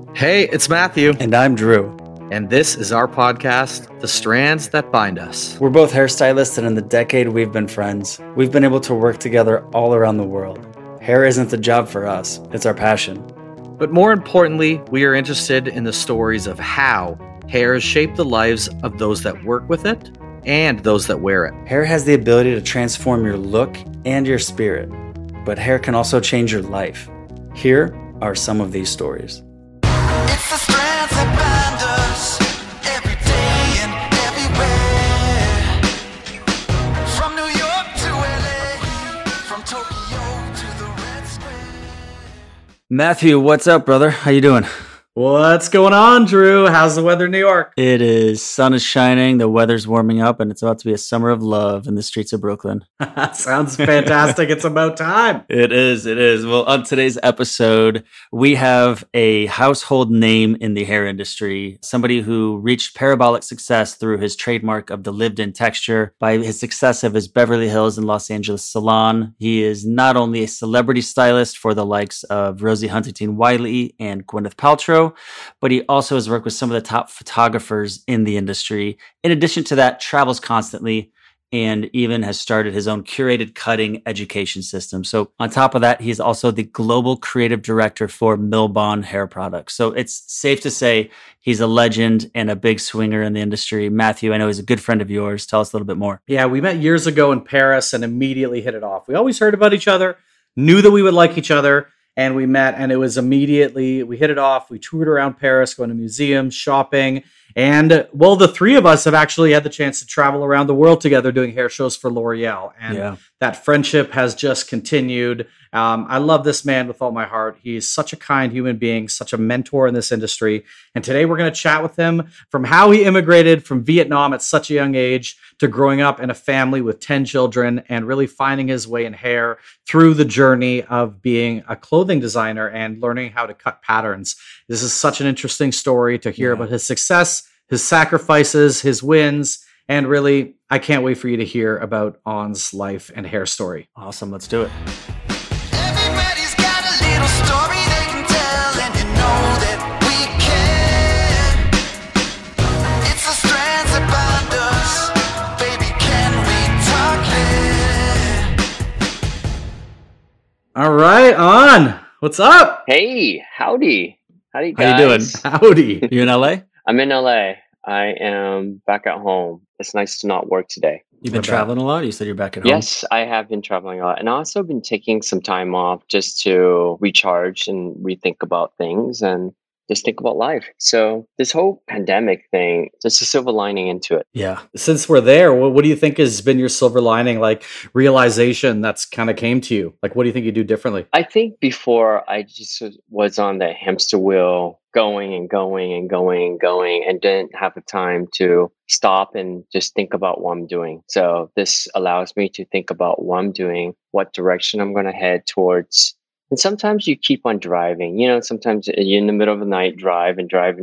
Hey, it's Matthew, And I'm Drew. and this is our podcast, The Strands That Bind Us. We're both hairstylists, and in the decade we've been friends, we've been able to work together all around the world. Hair isn't the job for us, it's our passion. But more importantly, we are interested in the stories of how hair has shaped the lives of those that work with it and those that wear it. Hair has the ability to transform your look and your spirit, but hair can also change your life. Here are some of these stories. It's the strands that bind us every day and everywhere. From New York to LA, from Tokyo to the Red Square. Matthew, what's up, brother? How you doing? What's going on, Drew? How's the weather in New York? It is. Sun is shining, the weather's warming up, and it's about to be a summer of love in the streets of Brooklyn. Sounds fantastic. It's about time. It is. Well, on today's episode, we have a household name in the hair industry, somebody who reached parabolic success through his trademark of the lived-in texture by his success of his Beverly Hills and Los Angeles salon. He is not only a celebrity stylist for the likes of Rosie Huntington-Whiteley and Gwyneth Paltrow, but he also has worked with some of the top photographers in the industry. In addition to that, travels constantly and even has started his own curated cutting education system. So on top of that, he's also the global creative director for Milbon Hair Products. So it's safe to say he's a legend and a big swinger in the industry. Matthew, I know he's a good friend of yours. Tell us a little bit more. Yeah, we met years ago in Paris and immediately hit it off. We always heard about each other, knew that we would like each other, and we met, and it was immediately, we hit it off. We toured around Paris, going to museums, shopping, and well, the three of us have actually had the chance to travel around the world together doing hair shows for L'Oreal, and that friendship has just continued. I love this man with all my heart. He's such a kind human being, such a mentor in this industry. And today we're going to chat with him from how he immigrated from Vietnam at such a young age to growing up in a family with 10 children and really finding his way in hair through the journey of being a clothing designer and learning how to cut patterns. This is such an interesting story to hear about his success, his sacrifices, his wins, and really, I can't wait for you to hear about On's life and hair story. Awesome. Let's do it. Everybody's got a little story they can tell, and you know that we can. It's the strands that bind us, baby, can we talk it? All right, On, what's up? Hey, howdy. Howdy, How you guys. doing? Howdy. You in LA? I'm in LA. I am back at home. It's nice to not work today. You've been What about- traveling a lot? You said you're back at home? Yes, I have been traveling a lot. And I also been taking some time off just to recharge and rethink about things and just think about life. So this whole pandemic thing, there's a silver lining into it. Yeah. Since we're there, what do you think has been your silver lining, like realization that's kind of came to you? Like, what do you think you do differently? I think before I just was on the hamster wheel, going and going and going and going, and didn't have the time to stop and just think about what I'm doing. So this allows me to think about what I'm doing, what direction I'm going to head towards. And sometimes you keep on driving. You know, sometimes you're in the middle of the night, drive, and the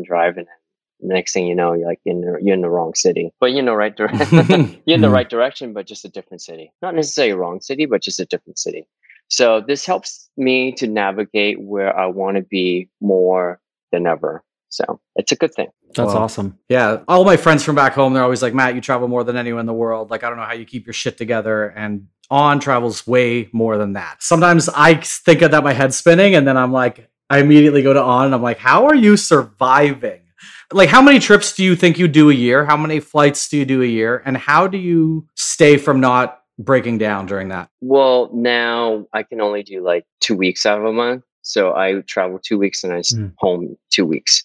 next thing you know, you're in the wrong city. But you're in the right direction. You're in the right direction, but just a different city. Not necessarily a wrong city, but just a different city. So this helps me to navigate where I want to be more than ever. So it's a good thing. That's Wow. awesome. Yeah, all my friends from back home, they're always like, Matt, you travel more than anyone in the world. Like, I don't know how you keep your shit together. And On travels way more than that. Sometimes I think of that, my head spinning, and then I'm like, I immediately go to On, and I'm like, how are you surviving? Like, how many trips do you think you do a year? How many flights do you do a year? And how do you stay from not breaking down during that? Well, now I can only do like 2 weeks out of a month. So I travel 2 weeks and home 2 weeks.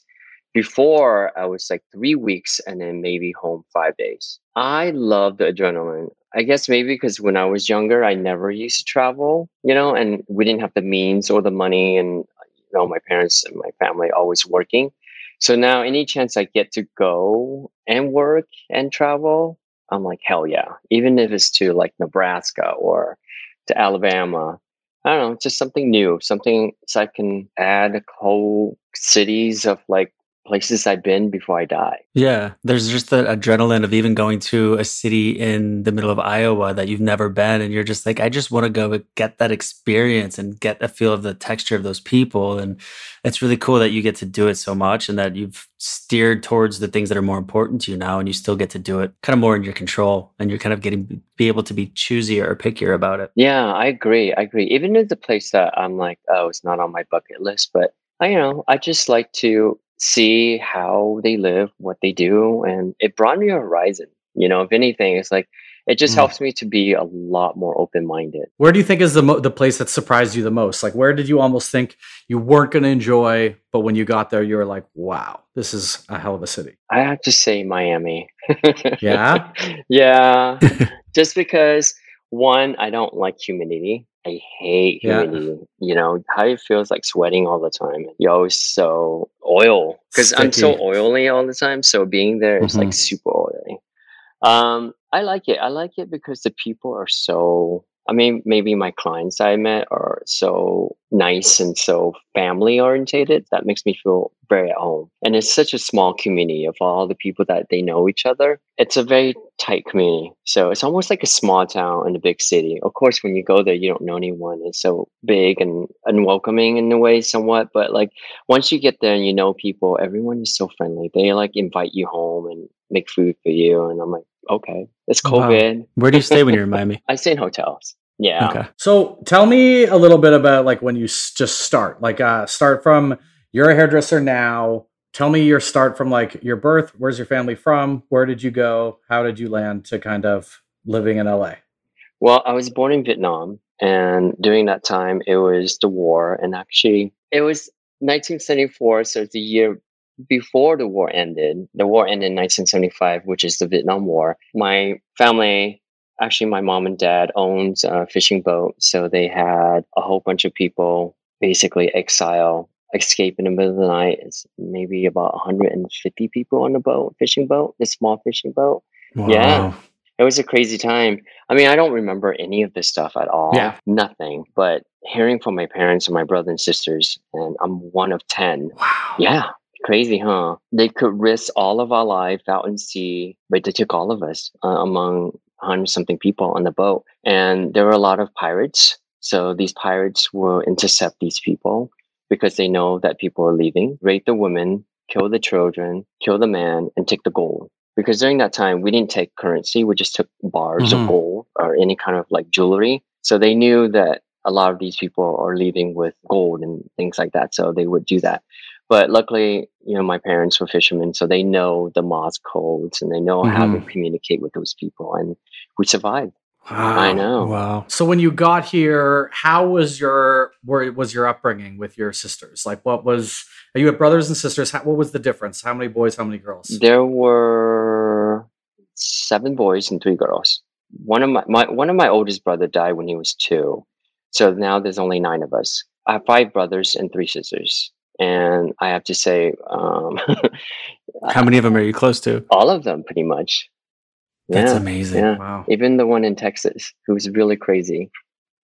Before I was like 3 weeks and then maybe home 5 days. I love the adrenaline. I guess maybe because when I was younger, I never used to travel, and we didn't have the means or the money, and my parents and my family always working. So now any chance I get to go and work and travel, I'm like, hell yeah. Even if it's to like Nebraska or to Alabama, I don't know, just something new, something so I can add whole cities of like places I've been before I die. Yeah, there's just the adrenaline of even going to a city in the middle of Iowa that you've never been, and you're just like, I just want to go get that experience and get a feel of the texture of those people. And it's really cool that you get to do it so much, and that you've steered towards the things that are more important to you now, and you still get to do it kind of more in your control, and you're kind of be able to be choosier or pickier about it. Yeah, I agree. Even if the place that I'm like, oh, it's not on my bucket list, but I just like to see how they live, what they do, and it broadened your horizon. If anything, it's like it just helps me to be a lot more open-minded. Where do you think is the place that surprised you the most? Like, where did you almost think you weren't going to enjoy, but when you got there, you were like, wow, this is a hell of a city? I have to say Miami. Yeah? Yeah. Just because, one, I don't like humidity. I hate Yeah. humidity. How it feels like sweating all the time. You're always so oil because I'm so Sticky. oily all the time. So being there is like Mhm. super oily. I like it. I like it because the people are so, maybe my clients I met are so nice and so family orientated. That makes me feel very at home. And it's such a small community of all the people that they know each other. It's a very tight community. So it's almost like a small town in a big city. Of course, when you go there, you don't know anyone. It's so big and unwelcoming in a way, somewhat. But like once you get there and you know people, everyone is so friendly. They like invite you home and make food for you. And I'm like, okay, it's Wow. COVID. Where do you stay when you're in Miami? I stay in hotels. Yeah. Okay. So tell me a little bit about like when you just start, like start from you're a hairdresser now. Tell me your start from like your birth. Where's your family from? Where did you go? How did you land to kind of living in LA? Well, I was born in Vietnam, and during that time, it was the war. And actually, it was 1974, so it's the year before the war ended. The war ended in 1975, which is the Vietnam War. My family, actually, my mom and dad owns a fishing boat, so they had a whole bunch of people basically escape in the middle of the night. It's maybe about 150 people on the boat, fishing boat, this small fishing boat. Yeah. Wow. It was a crazy time. I don't remember any of this stuff at all. Yeah. Nothing. But hearing from my parents and my brothers and sisters, and I'm one of 10. Wow. Yeah. Crazy, huh? They could risk all of our life out in sea, but they took all of us among 100 something people on the boat. And there were a lot of pirates. So these pirates will intercept these people because they know that people are leaving, rape the women, kill the children, kill the man, and take the gold. Because during that time, we didn't take currency. We just took bars of Mhm. gold or any kind of like jewelry. So they knew that a lot of these people are leaving with gold and things like that. So they would do that. But luckily, my parents were fishermen, so they know the Morse codes and they know how to communicate with those people. And we survived. I know. Wow. So when you got here, how was your upbringing with your sisters? Like, are you have brothers and sisters? What was the difference? How many boys? How many girls? There were 7 boys and 3 girls. One of my oldest brother died when he was 2, so now there's only 9 of us. I have 5 brothers and 3 sisters, and I have to say, How many of them are you close to? all of them pretty much. That's Yeah, amazing. yeah. Wow. Even the one in Texas, who's really crazy.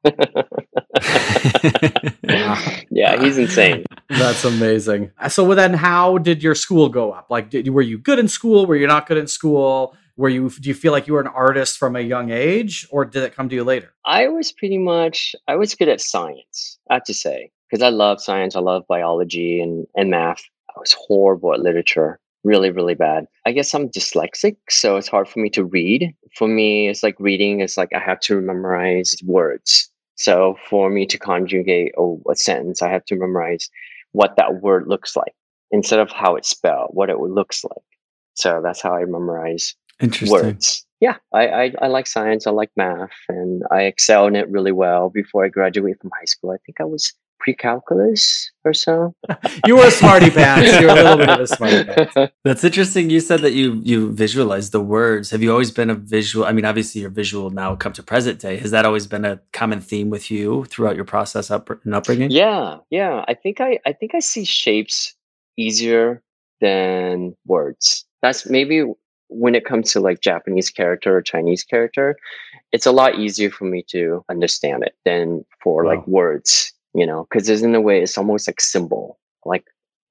Yeah, he's insane. That's amazing. So then how did your school go up? Like, were you good in school? Were you not good in school? Do you feel like you were an artist from a young age, or did it come to you later? I was good at science, I have to say, because I love science. I love biology and math. I was horrible at literature, really, really bad. I guess I'm dyslexic, so it's hard for me to read. For me, it's like reading is like I have to memorize words. So for me to conjugate a sentence, I have to memorize what that word looks like instead of how it's spelled, what it looks like. So that's how I memorize Interesting. words. Yeah, I like science. I like math, and I excel in it really well. Before I graduated from high school, I think I was pre-calculus or so. You were a smarty pants. You were a little bit of a smarty pants. That's interesting. You said that you visualize the words. Have you always been a visual? I mean, obviously you're visual now come to present day. Has that always been a common theme with you throughout your process and upbringing? Yeah. I think I see shapes easier than words. That's maybe when it comes to like Japanese character or Chinese character, it's a lot easier for me to understand it than for Wow. like words, because there's in a way it's almost like symbol. Like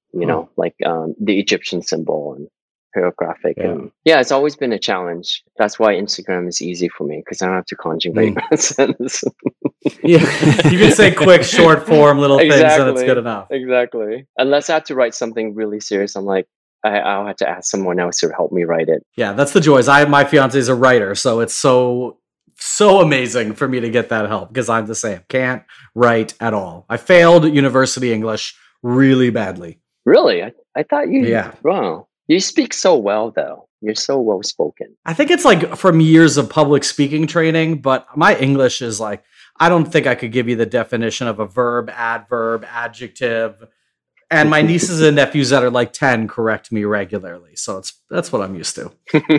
like the Egyptian symbol and hieroglyphic. Yeah. And yeah, it's always been a challenge. That's why Instagram is easy for me because I don't have to conjugate nonsense. Yeah, you can say quick, short form, little things, and it's good enough. Exactly. Unless I have to write something really serious, I'm like, I'll have to ask someone else to help me write it. Yeah, that's the joys. My fiance is a writer, so it's so amazing for me to get that help because I'm the same. Can't write at all. I failed university English really badly. Really? I thought you. Yeah. Wow. You speak so well, though. You're so well spoken. I think it's like from years of public speaking training, but my English is like, I don't think I could give you the definition of a verb, adverb, adjective. And my nieces and nephews that are like 10 correct me regularly. So that's what I'm used to.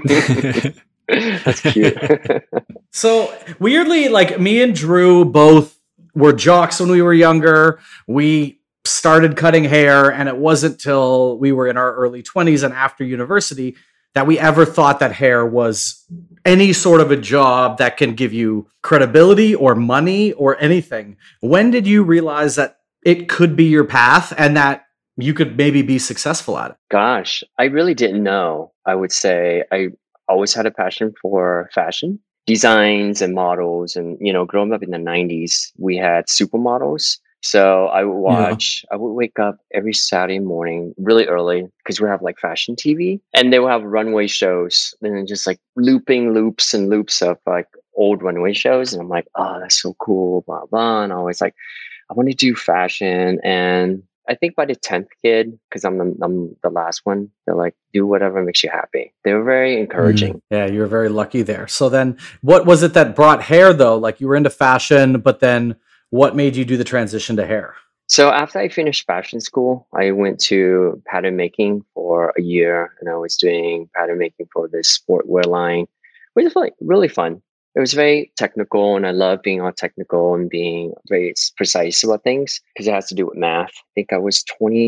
That's cute. So weirdly, like me and Drew both were jocks when we were younger. We started cutting hair, and it wasn't till we were in our early 20s and after university that we ever thought that hair was any sort of a job that can give you credibility or money or anything. When did you realize that it could be your path and that you could maybe be successful at it? Gosh, I really didn't know. I would say I always had a passion for fashion, designs and models. And, growing up in the 90s, we had supermodels. So I would wake up every Saturday morning really early because we have like fashion TV and they will have runway shows and then just like looping loops and loops of like old runway shows. And I'm like, oh, that's so cool, blah, blah. And I always like, I want to do fashion. And I think by the 10th kid, because I'm the last one, they're like, do whatever makes you happy. They were very encouraging. Yeah, you were very lucky there. So then what was it that brought hair though? Like you were into fashion, but then what made you do the transition to hair? So after I finished fashion school, I went to pattern making for a year and I was doing pattern making for this sportwear line, which was like really fun. It was very technical and I love being all technical and being very precise about things because it has to do with math. I think I was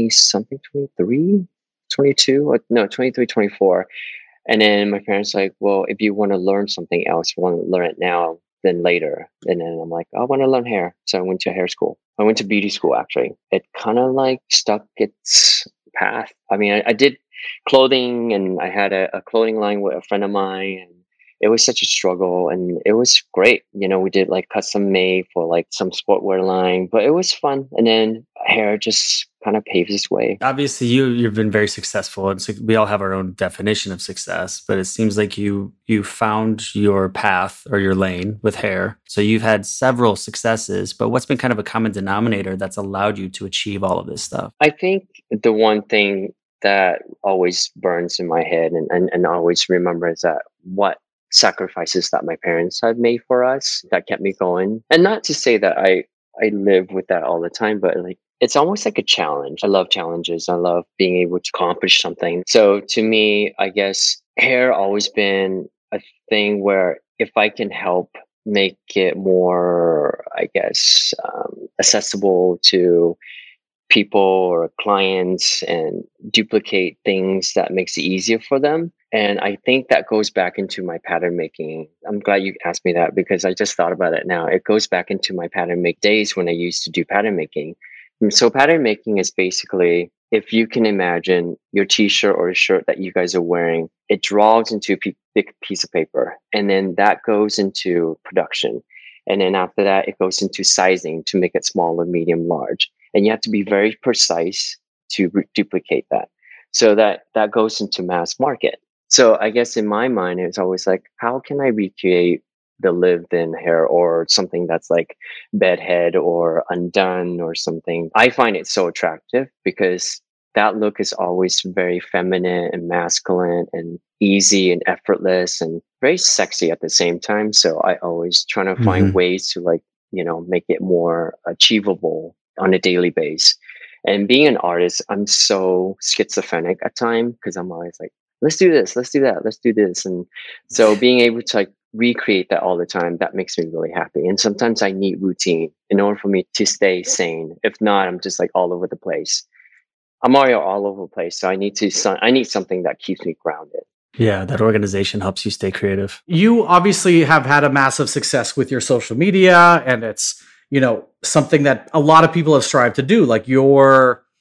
23, 24. And then my parents were like, well, if you want to learn something else, you want to learn it now, then later. And then I'm like, I want to learn hair. So I went to hair school. I went to beauty school, actually. It kind of like stuck its path. I mean, I did clothing and I had a clothing line with a friend of mine. And it was such a struggle and it was great. We did like custom made for like some sportwear line, but it was fun. And then hair just kind of paves its way. Obviously, you've been very successful, and so we all have our own definition of success. But it seems like you found your path or your lane with hair. So you've had several successes. But what's been kind of a common denominator that's allowed you to achieve all of this stuff? I think the one thing that always burns in my head and always remember is that what sacrifices that my parents had made for us that kept me going. And not to say that I live with that all the time, but like it's almost like a challenge. I love challenges. I love being able to accomplish something. So to me, I guess hair always been a thing where if I can help make it more, I guess, accessible to people or clients and duplicate things that makes it easier for them. And I think that goes back into my pattern making. I'm glad you asked me that because I just thought about it now. It goes back into my pattern make days when I used to do pattern making. And so pattern making is basically, if you can imagine your t-shirt or a shirt that you guys are wearing, it draws into a big piece of paper. And then that goes into production. And then after that, it goes into sizing to make it small, medium, large. And you have to be very precise to duplicate that. So that goes into mass market. So I guess in my mind, it's always like, how can I recreate the lived-in hair or something that's like bedhead or undone or something? I find it so attractive because that look is always very feminine and masculine and easy and effortless and very sexy at the same time. So I always try to find ways to like, make it more achievable on a daily basis. And being an artist, I'm so schizophrenic at times because I'm always like, let's do this, let's do that, let's do this. And so being able to like recreate that all the time, that makes me really happy. And sometimes I need routine in order for me to stay sane. If not, I'm just like all over the place. I'm already all over the place. So I need something that keeps me grounded. Yeah, that organization helps you stay creative. You obviously have had a massive success with your social media, and it's, something that a lot of people have strived to do. Like your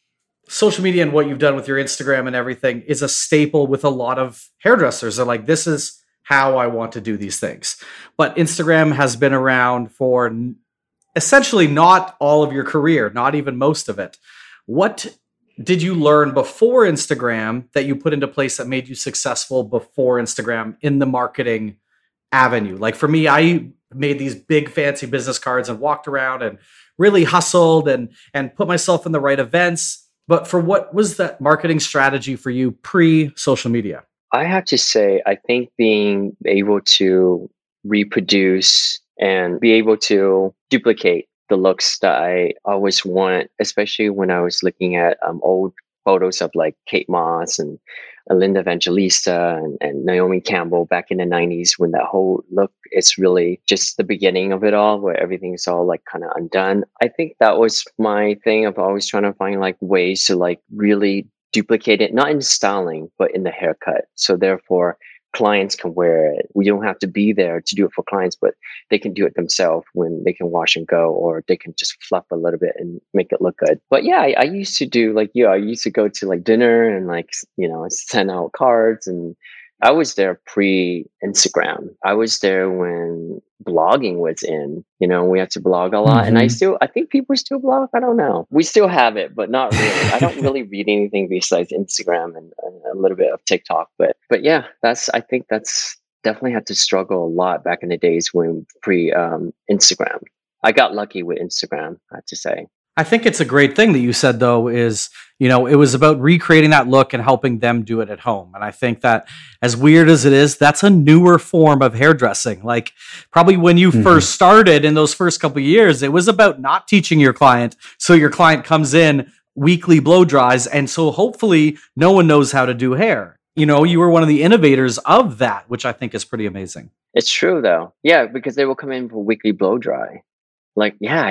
social media and what you've done with your Instagram and everything is a staple with a lot of hairdressers. They're like, this is how I want to do these things. But Instagram has been around for essentially not all of your career, not even most of it. What did you learn before Instagram that you put into place that made you successful before Instagram in the marketing avenue? Like for me, I made these big fancy business cards and walked around and really hustled and put myself in the right events. But for what was that marketing strategy for you pre social media? I have to say, I think being able to reproduce and be able to duplicate the looks that I always want, especially when I was looking at old photos of like Kate Moss and Linda Evangelista and Naomi Campbell back in the 90s, when that whole look is really just the beginning of it all, where everything's all like kind of undone. I think that was my thing of always trying to find like ways to like really duplicate it, not in styling, but in the haircut. So therefore, clients can wear it. We don't have to be there to do it for clients, but they can do it themselves when they can wash and go, or they can just fluff a little bit and make it look good. But yeah, I used to do like you. I used to go to like dinner and like send out cards, and I was there pre Instagram. I was there when blogging was in. We had to blog a lot, and I think people still blog. I don't know. We still have it, but not really. I don't really read anything besides Instagram and a little bit of TikTok. But yeah, I think that's definitely had to struggle a lot back in the days when pre Instagram. I got lucky with Instagram, I have to say. I think it's a great thing that you said, though, is, it was about recreating that look and helping them do it at home. And I think that, as weird as it is, that's a newer form of hairdressing. Like probably when you first started in those first couple of years, it was about not teaching your client. So your client comes in, weekly blow dries. And so hopefully no one knows how to do hair. You were one of the innovators of that, which I think is pretty amazing. It's true, though. Yeah, because they will come in for weekly blow dry. Like, yeah,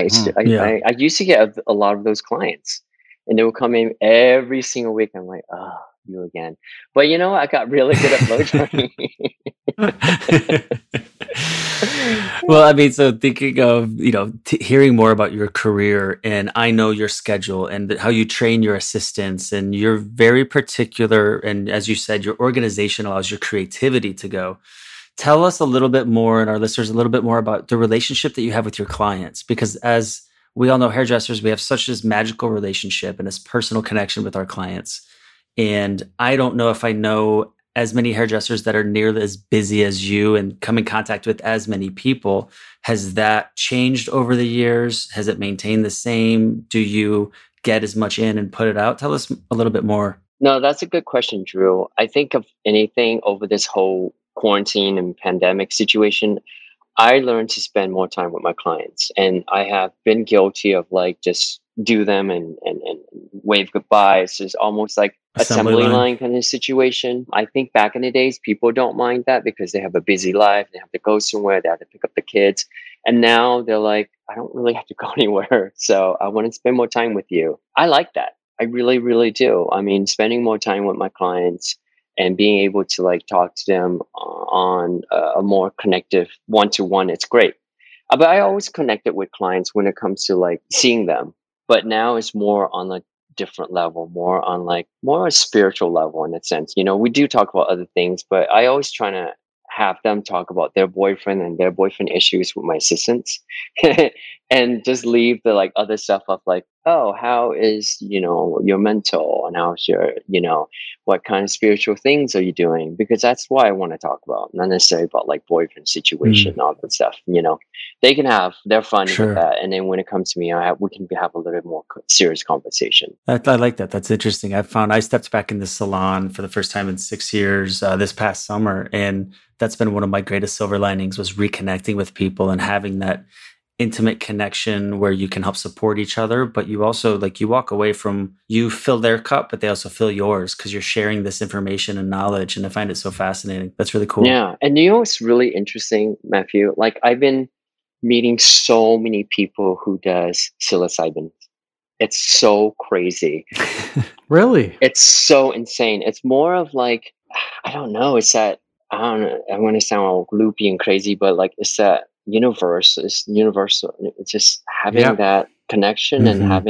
I used to get a lot of those clients, and they would come in every single week. I'm like, oh, you again. But I got really good at blow drying. Well, I mean, so thinking of, hearing more about your career, and I know your schedule and how you train your assistants, and you're very particular. And as you said, your organization allows your creativity to go. Tell us a little bit more, and our listeners a little bit more about the relationship that you have with your clients, because as we all know, hairdressers, we have such this magical relationship and this personal connection with our clients. And I don't know if I know as many hairdressers that are nearly as busy as you and come in contact with as many people. Has that changed over the years? Has it maintained the same? Do you get as much in and put it out? Tell us a little bit more. No, that's a good question, Drew. I think of anything over this whole quarantine and pandemic situation, I learned to spend more time with my clients. And I have been guilty of like just do them and wave goodbyes. It's almost like assembly line kind of situation. I think back in the days, people don't mind that because they have a busy life. They have to go somewhere. They have to pick up the kids. And now they're like, I don't really have to go anywhere. So I want to spend more time with you. I like that. I really, really do. I mean, spending more time with my clients and being able to like talk to them on a more connective one-to-one, it's great. But I always connected with clients when it comes to like seeing them. But now it's more on a different level, more a spiritual level in a sense. We do talk about other things, but I always try to have them talk about their boyfriend and their boyfriend issues with my assistants and just leave the like other stuff of like, oh, how is, your mental, and how's your, what kind of spiritual things are you doing? Because that's what I want to talk about, not necessarily about like boyfriend situation, all that stuff. They can have their fun with that. And then when it comes to me, we can have a little bit more serious conversation. I like that. That's interesting. I stepped back in the salon for the first time in 6 years this past summer. And that's been one of my greatest silver linings, was reconnecting with people and having that intimate connection where you can help support each other. But you also you walk away from, you fill their cup, but they also fill yours because you're sharing this information and knowledge. And I find it so fascinating. That's really cool. Yeah. And what's really interesting, Matthew? Like I've been meeting so many people who does psilocybin. It's so crazy. Really? It's so insane. It's more of like, I don't know. It's that, I don't know. I want to sound all loopy and crazy, but like it's that universal. It's universal. It's just having that connection and having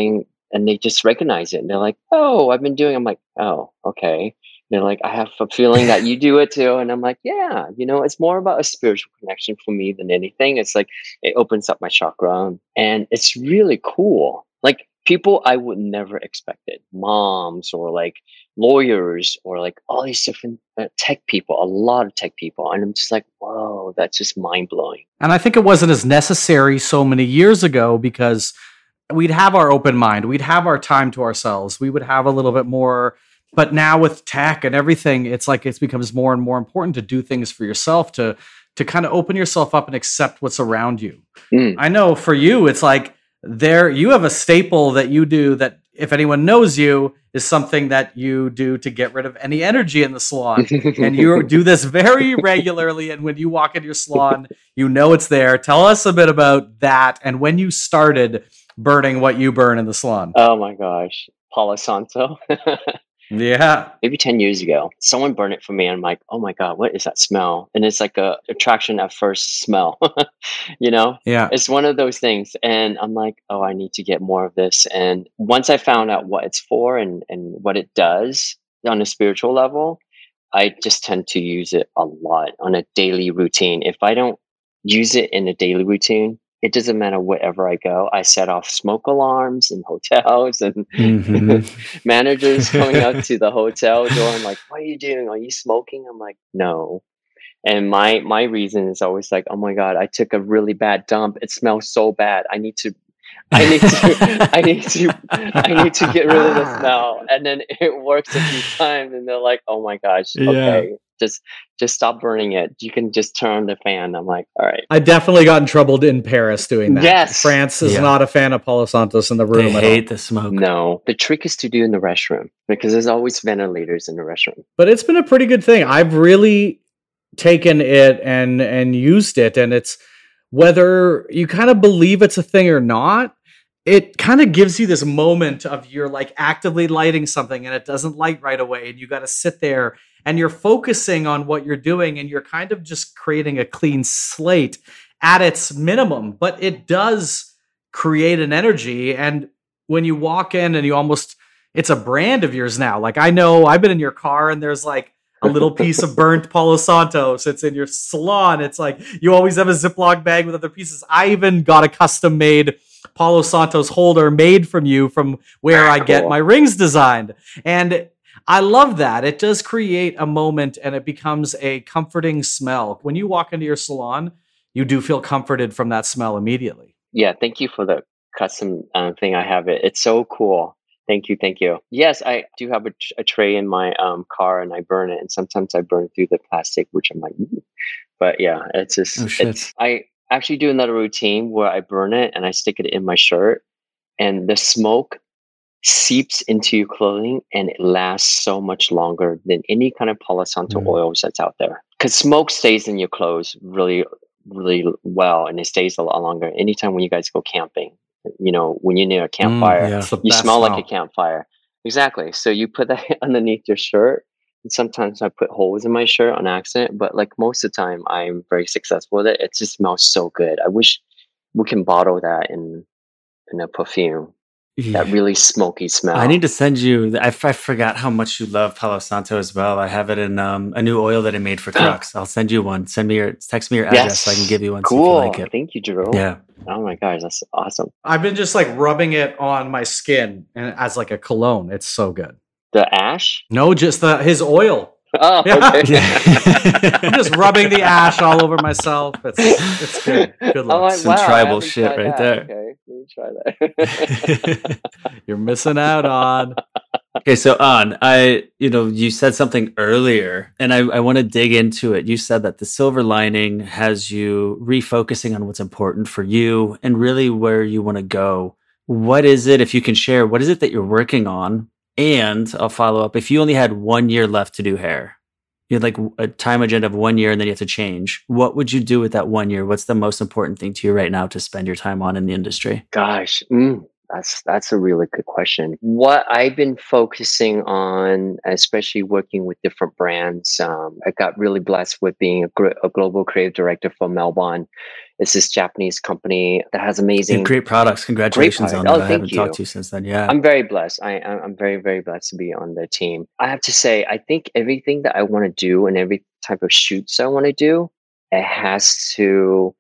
and they just recognize it. And they're like, oh, I've been doing, I'm like, oh, okay. They're like, I have a feeling that you do it too. And I'm like, yeah, it's more about a spiritual connection for me than anything. It's like, it opens up my chakra and it's really cool. Like people I would never expected, moms or like lawyers or like all these different tech people, a lot of tech people. And I'm just like, whoa, that's just mind blowing. And I think it wasn't as necessary so many years ago because we'd have our open mind. We'd have our time to ourselves. We would have a little bit more. But now with tech and everything, it's like it becomes more and more important to do things for yourself, to kind of open yourself up and accept what's around you. I know for you, it's like you have a staple that you do that if anyone knows you is something that you do to get rid of any energy in the salon. And you do this very regularly. And when you walk into your salon, you know it's there. Tell us a bit about that and when you started burning what you burn in the salon. Oh my gosh. Palo Santo. Yeah. Maybe 10 years ago, someone burned it for me. And I'm like, oh my God, what is that smell? And it's like a attraction at first smell, Yeah. It's one of those things. And I'm like, oh, I need to get more of this. And once I found out what it's for and what it does on a spiritual level, I just tend to use it a lot on a daily routine. If I don't use it in a daily routine, it doesn't matter wherever I go. I set off smoke alarms in hotels and managers coming up to the hotel door. I'm like, what are you doing? Are you smoking? I'm like, no. And my reason is always like, oh my God, I took a really bad dump. It smells so bad. I need to get rid of the smell. And then it works a few times and they're like, oh my gosh, okay. Just stop burning it. You can just turn the fan. I'm like, all right. I definitely got in trouble in Paris doing that. Yes. France is not a fan of Palo Santos in the room. They hate the smoke. No. The trick is to do in the restroom because there's always ventilators in the restroom. But it's been a pretty good thing. I've really taken it and used it. And it's whether you kind of believe it's a thing or not, it kind of gives you this moment of you're like actively lighting something and it doesn't light right away. And you got to sit there and you're focusing on what you're doing and you're kind of just creating a clean slate at its minimum, but it does create an energy. And when you walk in and it's a brand of yours now. Like I know I've been in your car and there's like a little piece of burnt Palo Santos. It's in your salon. It's like you always have a Ziploc bag with other pieces. I even got a custom made Palo Santos holder made from you from where I get my rings designed. And I love that. It does create a moment and it becomes a comforting smell. When you walk into your salon, you do feel comforted from that smell immediately. Yeah. Thank you for the custom thing. I have it. It's so cool. Thank you. Yes, I do have a tray in my car and I burn it. And sometimes I burn through the plastic, which I'm like, but yeah, it's just, I actually do another routine where I burn it and I stick it in my shirt and the smoke seeps into your clothing and it lasts so much longer than any kind of Palo Santo oils that's out there. Because smoke stays in your clothes really, really well and it stays a lot longer. Anytime when you guys go camping, when you're near a campfire, you smell like a campfire. Exactly. So you put that underneath your shirt. And sometimes I put holes in my shirt on accident, but like most of the time I'm very successful with it. It just smells so good. I wish we can bottle that in a perfume. That really smoky smell. I need to send you. I forgot how much you love Palo Santo as well. I have it in a new oil that I made for trucks. I'll send you one. Text me your address so I can give you one. Cool. So if you like it. Thank you, Jerome. Yeah. Oh my gosh, that's awesome. I've been just like rubbing it on my skin and as like a cologne. It's so good. The ash? No, just his oil. Oh, okay. I'm just rubbing the ash all over myself. It's good. Good luck. Like, some tribal shit right there. Okay, let me try that. You're missing out on. Okay, so you said something earlier, and I want to dig into it. You said that the silver lining has you refocusing on what's important for you and really where you want to go. What is it, if you can share, what is it that you're working on? And I'll follow up. If you only had 1 year left to do hair, you had like a time agenda of 1 year and then you have to change, what would you do with that 1 year? What's the most important thing to you right now to spend your time on in the industry? Gosh, That's a really good question. What I've been focusing on, especially working with different brands, I got really blessed with being a global creative director for Melbon. It's this Japanese company that has You have amazing, great products. Congratulations product. on Oh, that. I thank haven't talked you. to you since then. Yeah. I'm very blessed. I'm very, very blessed to be on the team. I have to say, I think everything that I want to do and every type of shoots I want to do, it has to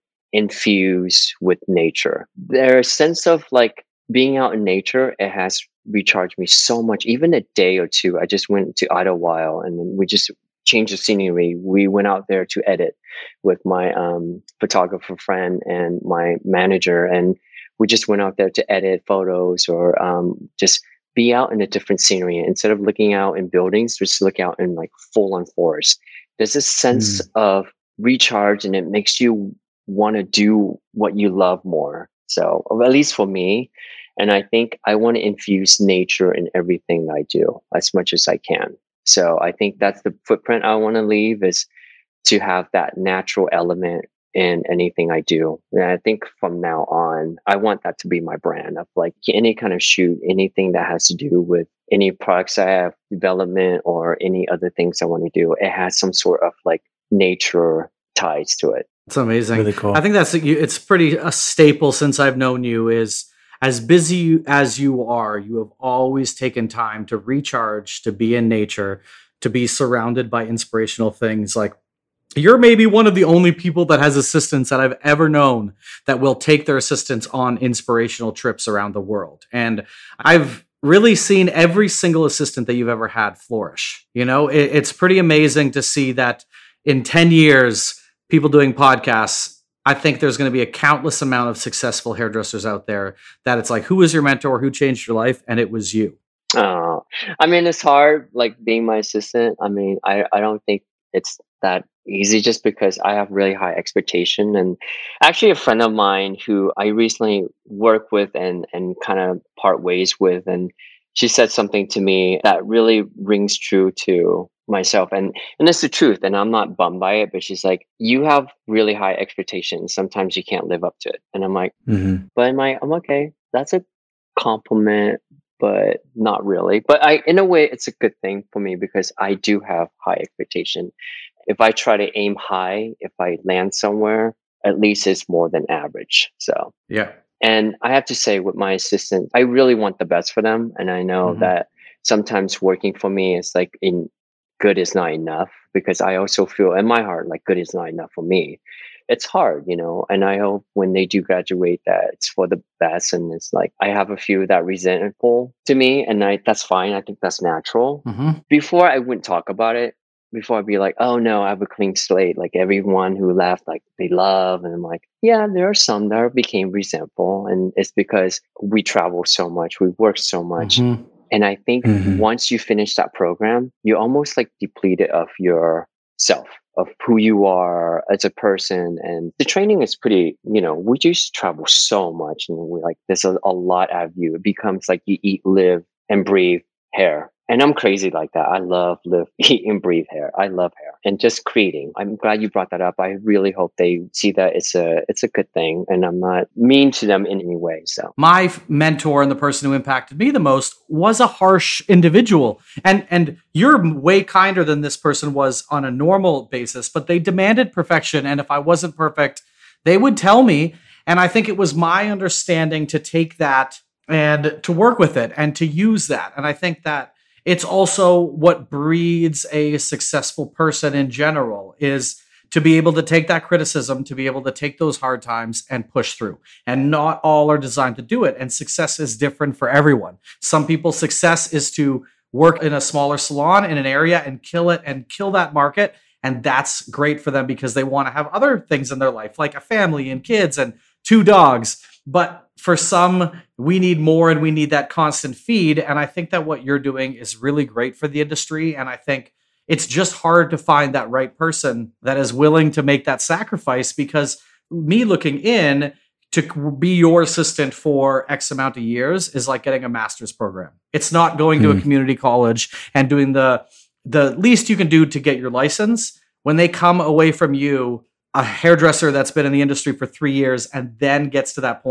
infuse with nature. There's a sense of like being out in nature, it has recharged me so much. Even a day or two, I just went to Idlewild and then we just changed the scenery. We went out there to edit with my photographer friend and my manager, and we just went out there to edit photos or just be out in a different scenery instead of looking out in buildings. Just look out in like full on forest. There's this sense of recharge, and it makes you want to do what you love more. So, or at least for me, and I think I want to infuse nature in everything I do as much as I can. So I think that's the footprint I want to leave, is to have that natural element in anything I do. And I think from now on, I want that to be my brand of like any kind of shoot, anything that has to do with any products I have, development, or any other things I want to do. It has some sort of like nature ties to it. It's amazing. Really cool. I think it's pretty a staple since I've known you, is as busy as you are, you have always taken time to recharge, to be in nature, to be surrounded by inspirational things. Like, you're maybe one of the only people that has assistants that I've ever known that will take their assistants on inspirational trips around the world. And I've really seen every single assistant that you've ever had flourish. You know, it's pretty amazing to see that in 10 years, people doing podcasts, I think there's going to be a countless amount of successful hairdressers out there that it's like, who was your mentor? Who changed your life? And it was you. Oh, I mean, it's hard, like being my assistant. I mean, I don't think it's that easy just because I have really high expectation. And actually a friend of mine who I recently worked with and kind of part ways with, and she said something to me that really rings true to myself, and it's the truth, and I'm not bummed by it, but she's like, you have really high expectations, sometimes you can't live up to it. And I'm like, but I'm okay, that's a compliment, but not really. But in a way, it's a good thing for me because I do have high expectation. If I try to aim high, if I land somewhere, at least it's more than average. So Yeah. and I have to say, with my assistant, I really want the best for them, and I know that sometimes working for me is like good is not enough, because I also feel in my heart like good is not enough for me. It's hard, and I hope when they do graduate that it's for the best. And it's like I have a few that resentful to me, and that's fine. I think that's natural. Before I wouldn't talk about it. Before I'd be like, oh no, I have a clean slate. Like everyone who left, like they love. And I'm like, yeah, there are some that became resentful. And it's because we travel so much, we work so much. And I think once you finish that program, you're almost like depleted of yourself, of who you are as a person. And the training is pretty, we just travel so much. And we like, there's a lot out of you. It becomes like you eat, live, and breathe hair. And I'm crazy like that. I love, live, eat, and breathe hair. I love hair and just creating. I'm glad you brought that up. I really hope they see that it's a good thing, and I'm not mean to them in any way. So my mentor and the person who impacted me the most was a harsh individual, and you're way kinder than this person was on a normal basis, but they demanded perfection. And if I wasn't perfect, they would tell me. And I think it was my understanding to take that and to work with it and to use that. And I think that it's also what breeds a successful person in general, is to be able to take that criticism, to be able to take those hard times and push through. And not all are designed to do it. And success is different for everyone. Some people's success is to work in a smaller salon in an area and kill it and kill that market. And that's great for them because they want to have other things in their life, like a family and kids and 2 dogs. But for some, we need more, and we need that constant feed. And I think that what you're doing is really great for the industry. And I think it's just hard to find that right person that is willing to make that sacrifice, because me looking in to be your assistant for X amount of years is like getting a master's program. It's not going to a community college and doing the least you can do to get your license. When they come away from you, a hairdresser that's been in the industry for 3 years and then gets to that point,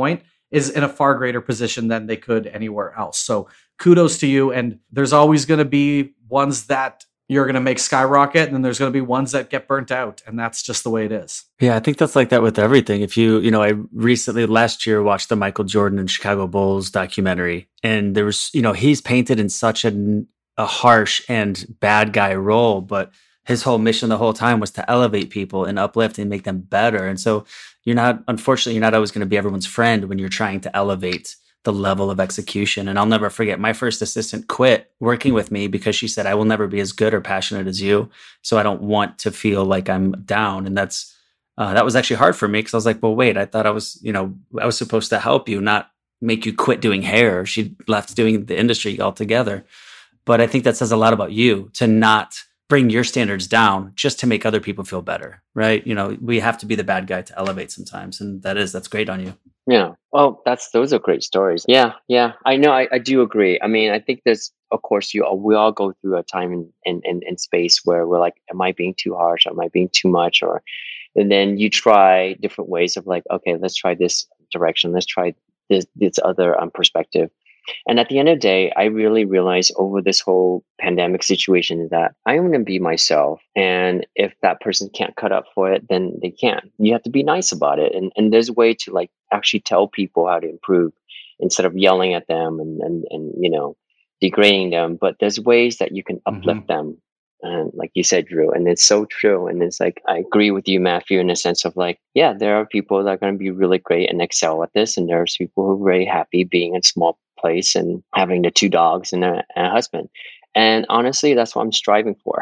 is in a far greater position than they could anywhere else. So kudos to you. And there's always going to be ones that you're going to make skyrocket, and then there's going to be ones that get burnt out. And that's just the way it is. Yeah, I think that's like that with everything. If I recently last year watched the Michael Jordan and Chicago Bulls documentary, and there was, he's painted in such a harsh and bad guy role, but his whole mission the whole time was to elevate people and uplift and make them better. And so unfortunately, you're not always going to be everyone's friend when you're trying to elevate the level of execution. And I'll never forget, my first assistant quit working with me because she said, I will never be as good or passionate as you. So I don't want to feel like I'm down. And that was actually hard for me, because I was like, well, wait, I thought I was supposed to help you, not make you quit doing hair. She left doing the industry altogether. But I think that says a lot about you, to not bring your standards down just to make other people feel better, right? We have to be the bad guy to elevate sometimes. And that's great on you. Yeah. Well, those are great stories. Yeah. I know. I do agree. I mean, I think there's, of course, we all go through a time in space where we're like, am I being too harsh? Am I being too much? And then you try different ways of like, okay, let's try this direction. Let's try this other perspective. And at the end of the day, I really realized over this whole pandemic situation is that I want to be myself. And if that person can't cut up for it, then they can't. You have to be nice about it. And there's a way to like actually tell people how to improve instead of yelling at them and degrading them. But there's ways that you can uplift them. And like you said, Drew, and it's so true. And it's like, I agree with you, Matthew, in a sense of like, yeah, there are people that are going to be really great and excel at this. And there's people who are very happy being in a small place and having the 2 dogs and a husband. And honestly, that's what I'm striving for.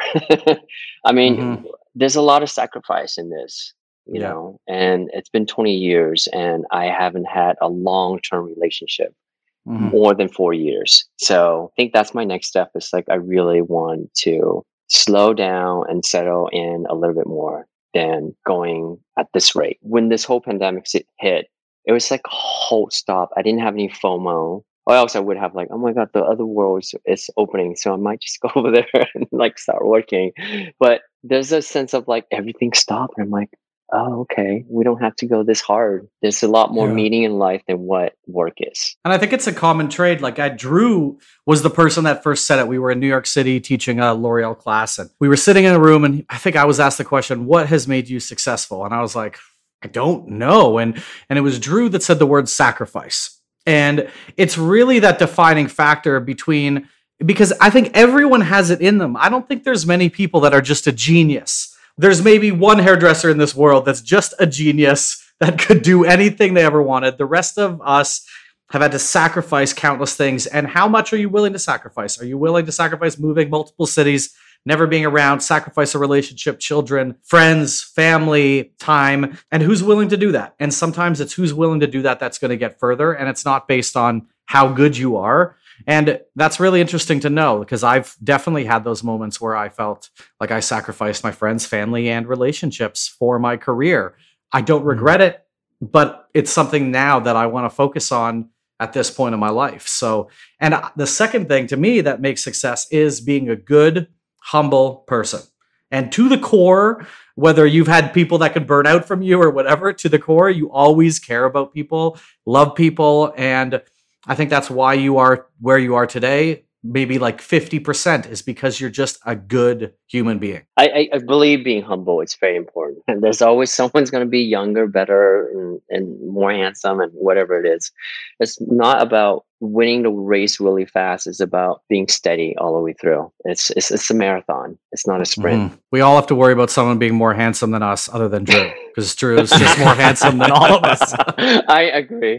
I mean, there's a lot of sacrifice in this, you know, and it's been 20 years and I haven't had a long-term relationship. More than 4 years. So I think that's my next step. Is like, I really want to slow down and settle in a little bit more than going at this rate. When this whole pandemic hit, it was like a whole stop. I didn't have any FOMO. Or else I would have like, oh my God, the other world is opening. So I might just go over there and like start working. But there's a sense of like everything stopped. And I'm like, oh, okay, we don't have to go this hard. There's a lot more meaning in life than what work is. And I think it's a common trait. Like Drew was the person that first said it. We were in New York City teaching a L'Oreal class, and we were sitting in a room, and I think I was asked the question, what has made you successful? And I was like, I don't know. And it was Drew that said the word sacrifice. And it's really that defining factor because I think everyone has it in them. I don't think there's many people that are just a genius. There's maybe one hairdresser in this world that's just a genius that could do anything they ever wanted. The rest of us have had to sacrifice countless things. And how much are you willing to sacrifice? Are you willing to sacrifice moving multiple cities, never being around, sacrifice a relationship, children, friends, family, time? And who's willing to do that? And sometimes it's who's willing to do that that's going to get further. And it's not based on how good you are. And that's really interesting to know, because I've definitely had those moments where I felt like I sacrificed my friends, family, and relationships for my career. I don't regret it, but it's something now that I want to focus on at this point in my life. So, and the second thing to me that makes success is being a good, humble person. And to the core, whether you've had people that could burn out from you or whatever, to the core, you always care about people, love people, and I think that's why you are where you are today. Maybe like 50% is because you're just a good human being. I believe being humble is very important. And there's always someone's going to be younger, better, and more handsome, and whatever it is. It's not about winning the race really fast. It's about being steady all the way through. It's a marathon. It's not a sprint. We all have to worry about someone being more handsome than us, other than Drew, because Drew is just more handsome than all of us. I agree.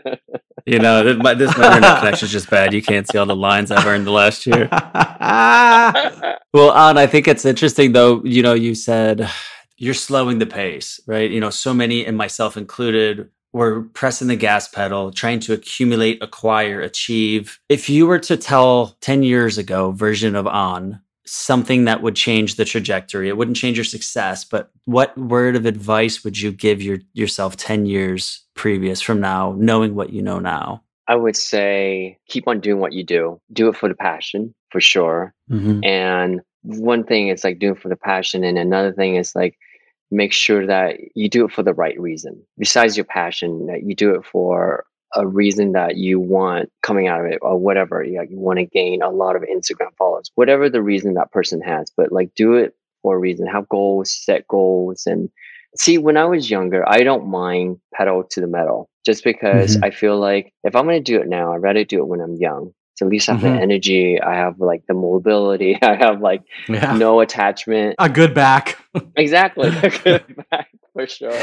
This internet connection is just bad. You can't see all the lines I've earned the last year. Well, An, I think it's interesting though. You said you're slowing the pace, right? So many, and myself included, were pressing the gas pedal, trying to accumulate, acquire, achieve. If you were to tell 10 years ago version of An something that would change the trajectory, it wouldn't change your success, but what word of advice would you give yourself 10 years previous from now, knowing what you know now? I would say keep on doing what you do. Do it for the passion, for sure. And one thing is like doing it for the passion. And another thing is like, make sure that you do it for the right reason. Besides your passion, that you do it for a reason that you want coming out of it or whatever. You want to gain a lot of Instagram followers, whatever the reason that person has, but like do it for a reason. Have goals, set goals. And see, when I was younger, I don't mind pedal to the metal just because Mhm. I feel like if I'm going to do it now, I'd rather do it when I'm young. So at least I have the Mhm. energy. I have like the mobility. I have like Yeah. no attachment. A good back. Exactly. Good back for sure.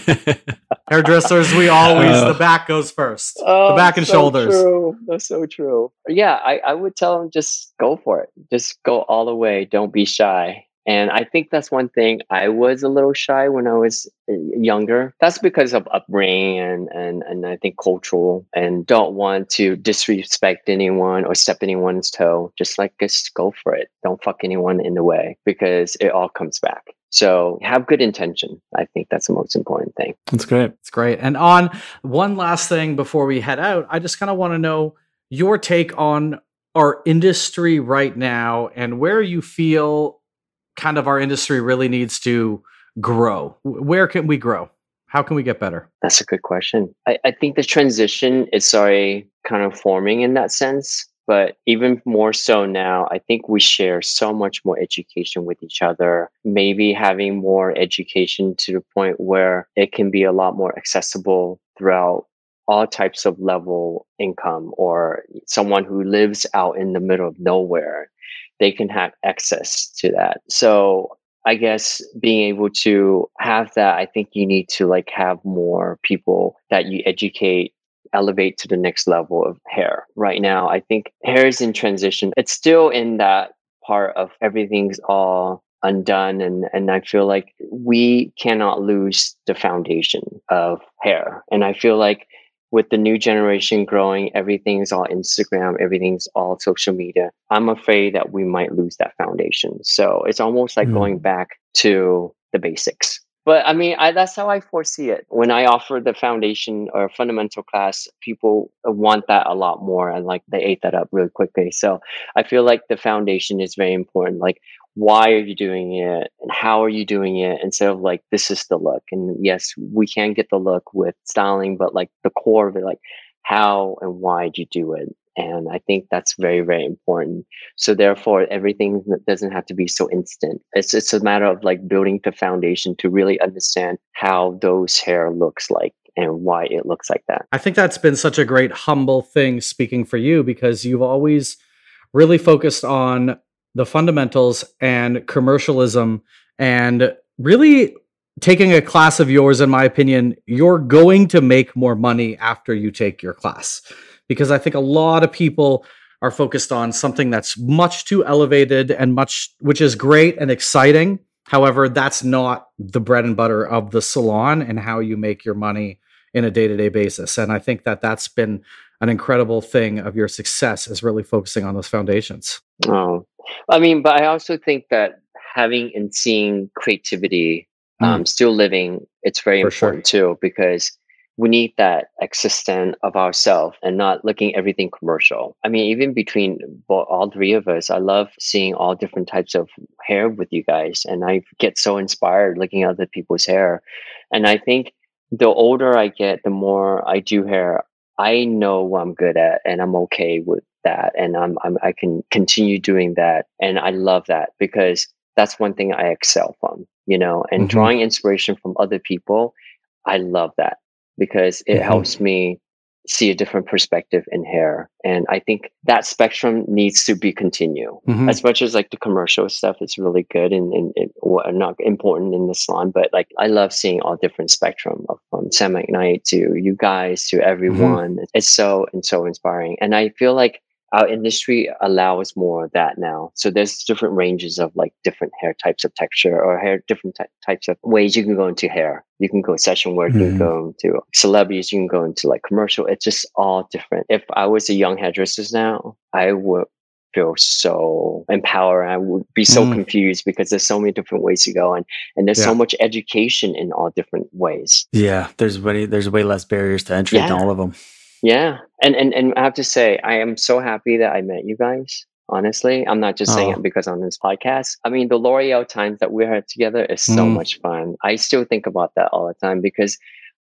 Hairdressers, we always, Uh, the back goes first. The Oh, back and so shoulders. true. That's so true. Yeah, I would tell them just go for it. Just go all the way. Don't be shy. And I think that's one thing I was a little shy when I was younger. That's because of upbringing and I think cultural and don't want to disrespect anyone or step anyone's toe. Just go for it. Don't fuck anyone in the way because it all comes back. So have good intention. I think that's the most important thing. That's great. It's great. And on one last thing before we head out, I just kind of want to know your take on our industry right now and where you feel kind of our industry really needs to grow. Where can we grow? How can we get better? That's a good question. I think the transition is already kind of forming in that sense. But even more so now, I think we share so much more education with each other. Maybe having more education to the point where it can be a lot more accessible throughout all types of level income or someone who lives out in the middle of nowhere, they can have access to that. So I guess being able to have that, I think you need to like have more people that you educate elevate to the next level of hair. Right now, I think hair is in transition. It's still in that part of everything's all undone and I feel like we cannot lose the foundation of hair. And I feel like with the new generation growing, everything's all Instagram, everything's all social media. I'm afraid that we might lose that foundation. So it's almost like going back to the basics. But I mean, that's how I foresee it. When I offer the foundation or fundamental class, people want that a lot more and like they ate that up really quickly. So I feel like the foundation is very important. Like, why are you doing it and how are you doing it instead of like, this is the look. And yes, we can get the look with styling, but like the core of it, like how and why did you do it? And I think that's very, very important. So therefore, everything doesn't have to be so instant. It's a matter of like building the foundation to really understand how those hair looks like and why it looks like that. I think that's been such a great humble thing speaking for you because you've always really focused on the fundamentals and commercialism and really taking a class of yours, in my opinion, you're going to make more money after you take your class. Because I think a lot of people are focused on something that's much too elevated and which is great and exciting. However, that's not the bread and butter of the salon and how you make your money in a day-to-day basis. And I think that that's been an incredible thing of your success is really focusing on those foundations. Oh, I mean, but I also think that having and seeing creativity still living, it's very For sure. important too, because we need that existence of ourselves and not looking everything commercial. I mean, even between all three of us, I love seeing all different types of hair with you guys. And I get so inspired looking at other people's hair. And I think the older I get, the more I do hair, I know what I'm good at and I'm okay with that. And I can continue doing that. And I love that because that's one thing I excel from, and drawing inspiration from other people. I love that because it helps me see a different perspective in hair. And I think that spectrum needs to be continued. As much as like the commercial stuff is really good and not important in the salon, but like I love seeing all different spectrum of from Sam McKnight to you guys to everyone. It's so inspiring. And I feel like our industry allows more of that now. So there's different ranges of like different hair types of texture or hair, different types of ways you can go into hair. You can go session work, you can go into celebrities, you can go into like commercial. It's just all different. If I was a young hairdresser now, I would feel so empowered. I would be so confused because there's so many different ways to go and there's so much education in all different ways. Yeah, there's way less barriers to entry than all of them. Yeah. And I have to say, I am so happy that I met you guys. Honestly, I'm not just saying it because on this podcast. I mean, the L'Oreal times that we had together is so much fun. I still think about that all the time because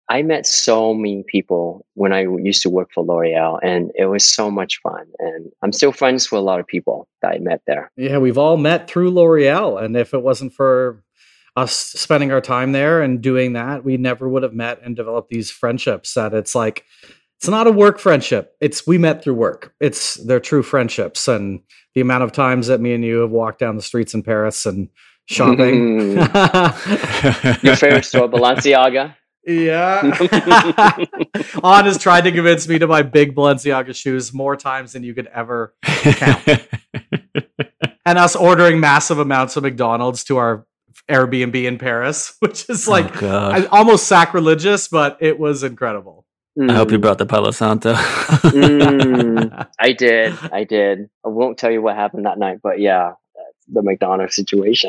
I met so many people when I used to work for L'Oreal, and it was so much fun. And I'm still friends with a lot of people that I met there. Yeah, we've all met through L'Oreal, and if it wasn't for us spending our time there and doing that, we never would have met and developed these friendships. That it's like, it's not a work friendship. We met through work. They're true friendships, and the amount of times that me and you have walked down the streets in Paris and shopping. Your favorite store, Balenciaga? Yeah. On has tried to convince me to buy big Balenciaga shoes more times than you could ever count. And us ordering massive amounts of McDonald's to our Airbnb in Paris, which is like almost sacrilegious, but it was incredible. I hope you brought the Palo Santo. I did. I won't tell you what happened that night, but yeah, the McDonald's situation.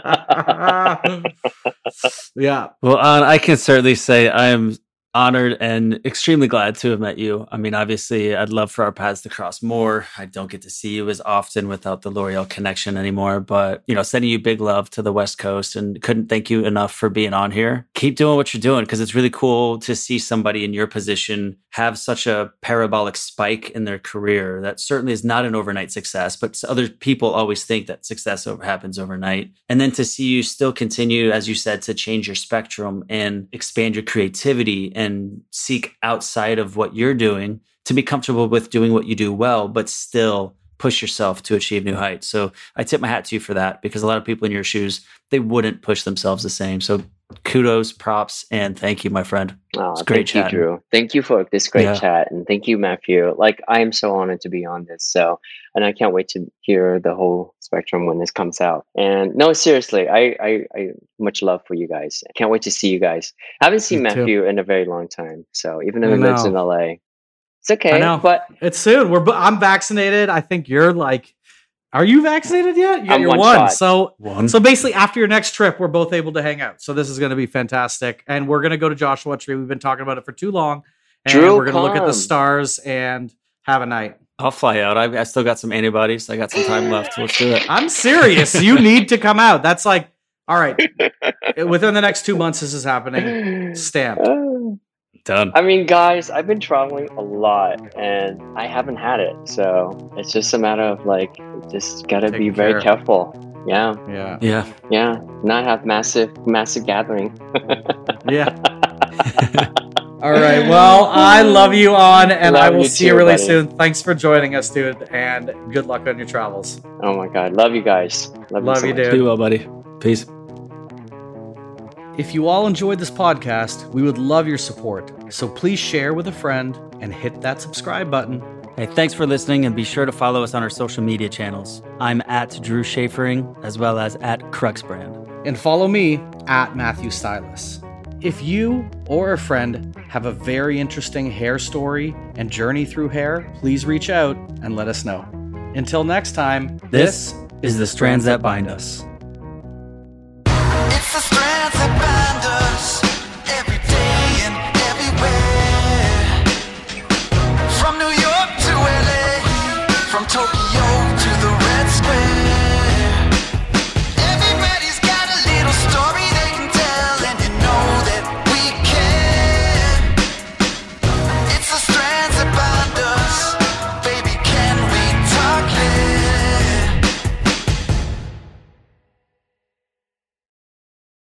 Yeah. Well, I can certainly say I am honored and extremely glad to have met you. I mean, obviously, I'd love for our paths to cross more. I don't get to see you as often without the L'Oreal connection anymore. But, sending you big love to the West Coast, and couldn't thank you enough for being on here. Keep doing what you're doing, because it's really cool to see somebody in your position have such a parabolic spike in their career. That certainly is not an overnight success, but other people always think that success happens overnight. And then to see you still continue, as you said, to change your spectrum and expand your creativity and seek outside of what you're doing to be comfortable with doing what you do well, but still push yourself to achieve new heights. So I tip my hat to you for that, because a lot of people in your shoes, they wouldn't push themselves the same. So kudos, props, and thank you, my friend. Oh, great thank you, Drew. Thank you for this great chat, and thank you, Matthew. Like, I am so honored to be on this. And I can't wait to hear the whole spectrum when this comes out. And no, seriously, I much love for you guys. I can't wait to see you guys. I haven't seen Matthew in a very long time. So even though he lives in LA, it's okay. I know, but it's soon. I'm vaccinated. I think you're like. Are you vaccinated yet? Yeah, you're one. So basically, after your next trip, we're both able to hang out. So this is going to be fantastic. And we're going to go to Joshua Tree. We've been talking about it for too long. And we're going to look at the stars and have a night. I'll fly out. I still got some antibodies. I got some time left. Let's do it. I'm serious. You need to come out. That's like, all right. Within the next 2 months, this is happening. Stamped. Done. I mean, guys, I've been traveling a lot and I haven't had it. So it's just a matter of like, just gotta be very careful. Yeah. Not have massive gathering. Yeah. All right. Well, I love you, and I will see you really soon. Thanks for joining us, dude. And good luck on your travels. Oh my God. Love you guys. Love you, dude. Be well, buddy. Peace. If you all enjoyed this podcast, we would love your support. So please share with a friend and hit that subscribe button. Hey, thanks for listening, and be sure to follow us on our social media channels. I'm at Drew Schafering, as well as at Cruxbrand. And follow me at Matthew Stylus. If you or a friend have a very interesting hair story and journey through hair, please reach out and let us know. Until next time, this is The Strands That Bind Us. It's the strands that bind us every day and everywhere. From New York to LA, from Tokyo